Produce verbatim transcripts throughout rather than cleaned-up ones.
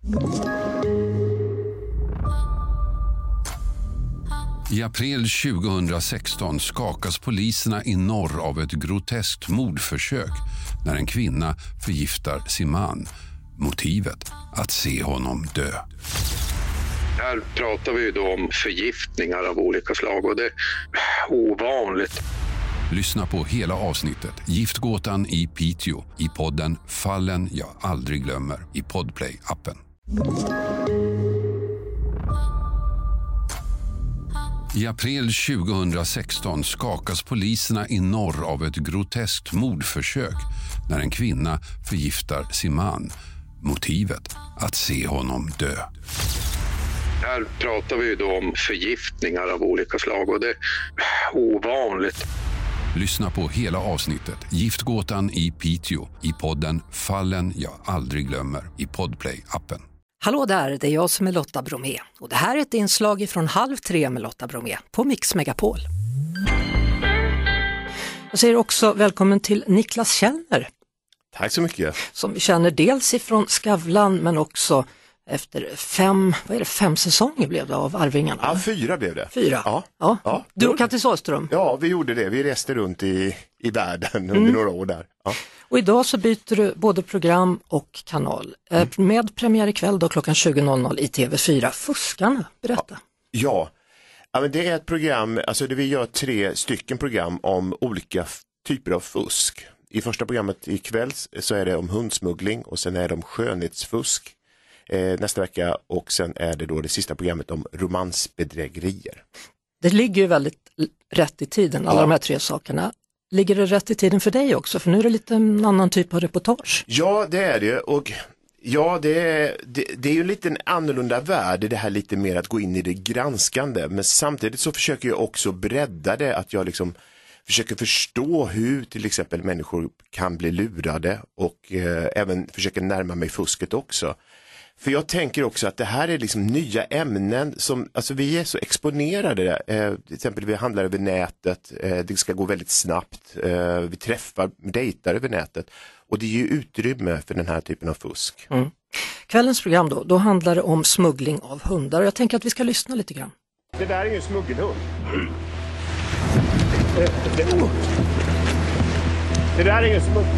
I april tjugohundrasexton skakas poliserna i norr av ett groteskt mordförsök när en kvinna förgiftar sin man. Motivet att se honom dö. Här pratar vi då om förgiftningar av olika slag och det är ovanligt. Lyssna på hela avsnittet Giftgåtan i Piteå i podden Fallen jag aldrig glömmer i Podplay-appen. I april tjugohundrasexton skakas poliserna i norr av ett groteskt mordförsök när en kvinna förgiftar sin man. Motivet att se honom dö. Här pratar vi då om förgiftningar av olika slag och det är ovanligt. Lyssna på hela avsnittet Giftgåtan i Piteå i podden Fallen jag aldrig glömmer i Podplay-appen. Hallå där, det är jag som är Lotta Bromé och det här är ett inslag från halv tre med Lotta Bromé på Mix Megapol. Jag säger också välkommen till Niklas Källner. Tack så mycket. Som vi känner dels ifrån Skavlan men också efter fem, vad är det, fem säsonger blev det av Arvingarna? Ja, fyra blev det. Fyra? Ja. ja. ja. Du och Kattis Åström? Ja, vi gjorde det. Vi reste runt i, i världen under mm. några år där. Ja. Och idag så byter du både program och kanal. Mm. Med premiär ikväll då klockan tjugo i T V fyra. Fuskarna, berätta. Ja, ja men det är ett program, alltså det vi gör tre stycken program om olika f- typer av fusk. I första programmet ikväll så är det om hundsmuggling och sen är det om skönhetsfusk eh, nästa vecka och sen är det då det sista programmet om romansbedrägerier. Det ligger ju väldigt rätt i tiden, alla ja. de här tre sakerna. Ligger det rätt i tiden för dig också? För nu är det lite en annan typ av reportage. Ja, det är det. Och ja, det är, det, det är ju lite en annorlunda värld, det här lite mer att gå in i det granskande. Men samtidigt så försöker jag också bredda det, att jag liksom försöker förstå hur till exempel människor kan bli lurade och eh, även försöker närma mig fusket också. För jag tänker också att det här är liksom nya ämnen som, alltså vi är så exponerade. Eh, till exempel vi handlar över nätet, eh, det ska gå väldigt snabbt, eh, vi träffar, dejtar över nätet. Och det ger ju utrymme för den här typen av fusk. Mm. Kvällens program då, då handlar det om smuggling av hundar. Jag tänker att vi ska lyssna lite grann. Det där är ju en smuggelhund. Mm. Det, oh. det där är ju en smuggel.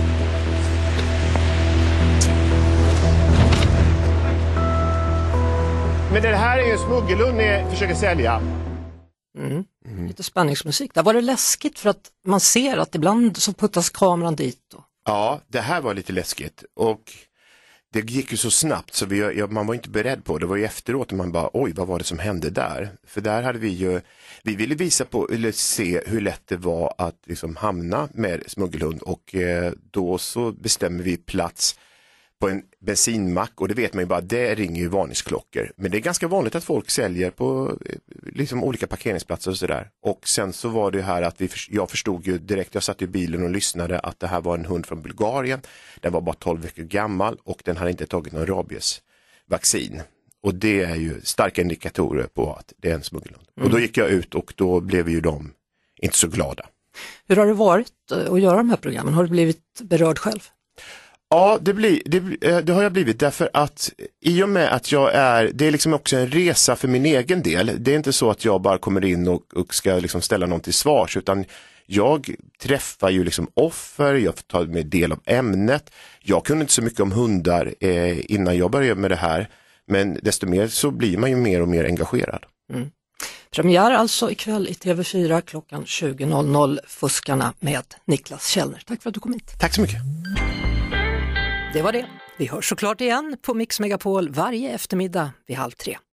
Men det här är ju en smuggelhund ni försöker sälja. Mm. Mm. Lite spänningsmusik. Där var det läskigt för att man ser att ibland så puttas kameran dit. Och... Ja, det här var lite läskigt och det gick ju så snabbt så vi, ja, man var inte beredd på det. Det var ju efteråt man bara, oj vad var det som hände där? För där hade vi ju, vi ville visa på, eller se hur lätt det var att liksom hamna med smuggelhund och eh, då så bestämmer vi plats på en bensinmack och det vet man ju bara, det ringer ju varningsklockor. Men det är ganska vanligt att folk säljer på liksom olika parkeringsplatser och sådär. Och sen så var det här att vi, jag förstod ju direkt, jag satt i bilen och lyssnade att det här var en hund från Bulgarien. Den var bara tolv veckor gammal och den hade inte tagit någon rabiesvaccin. Och det är ju starka indikatorer på att det är en smuggelhund. Mm. Och då gick jag ut och då blev ju de inte så glada. Hur har det varit att göra de här programmen? Har du blivit berörd själv? Ja, det, blir, det, det har jag blivit därför att i och med att jag är, det är liksom också en resa för min egen del. Det är inte så att jag bara kommer in och, och ska liksom ställa någon till svars utan jag träffar ju liksom offer, jag får ta med del av ämnet. Jag kunde inte så mycket om hundar eh, innan jag började med det här men desto mer så blir man ju mer och mer engagerad. Mm. Premiär alltså ikväll i T V fyra klockan tjugo Fuskarna med Niklas Källner. Tack för att du kom hit. Tack så mycket. Det var det. Vi hörs såklart igen på Mix Megapol varje eftermiddag vid halv tre.